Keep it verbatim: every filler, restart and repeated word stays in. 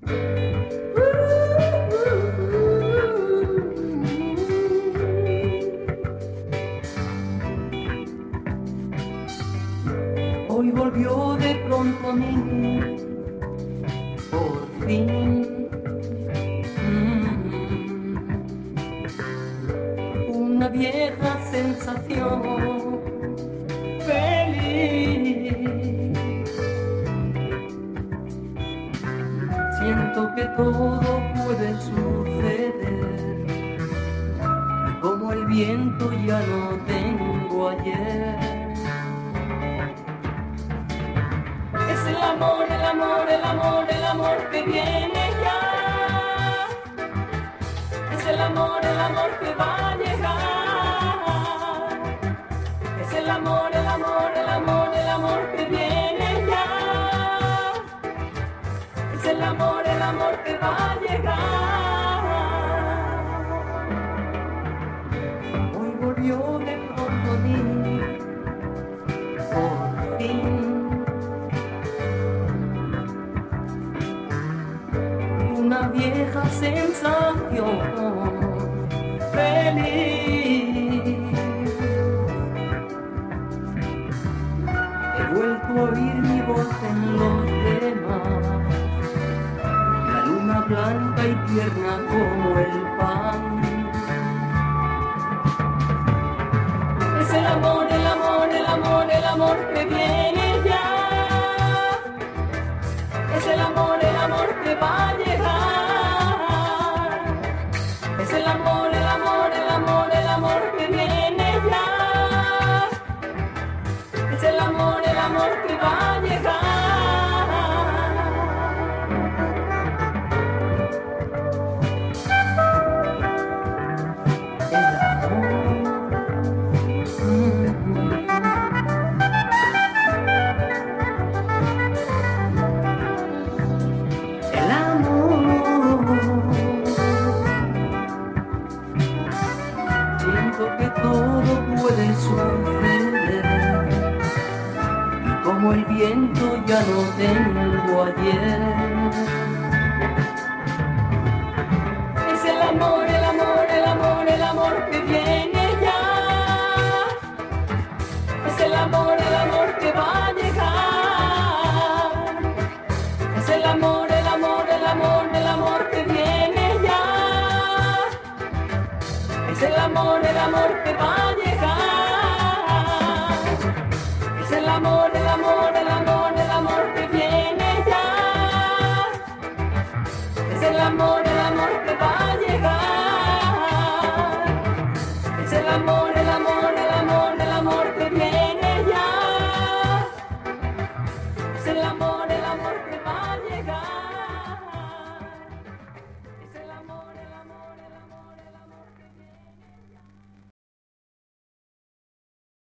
Hoy volvió de pronto a mí, por fin, mm, una vieja sensación feliz. Siento que todo puede suceder, y como el viento ya no tengo ayer. Es el amor, el amor, el amor, el amor que viene ya. Es el amor, el amor que va a llegar. Es el amor, el amor, el amor, el amor que viene ya. Es el amor, el amor que va a llegar. Hoy volvió de pronto a mí, por fin. Una vieja sensación feliz. He vuelto a oír mi voz en los demás, la luna blanca y tierna como el pan. Es el amor, el amor, el amor, el amor que viene ya. Es el amor, el amor que va a llegar. Es el amor, el amor, el amor, el amor que viene ya. Es el amor, el amor que va a llegar. El amor. Siento que todo puede suceder, y como el viento ya no tengo ayer. Es el amor, el amor, el amor, el amor que viene ya. Es el amor, el amor que va a llegar. Es el amor, el amor, el amor, el amor que viene ya. Es el amor, el amor que va a llegar. Es el amor, el amor, el amor, el amor que viene ya. Es el amor, el amor que va a llegar. Es el amor,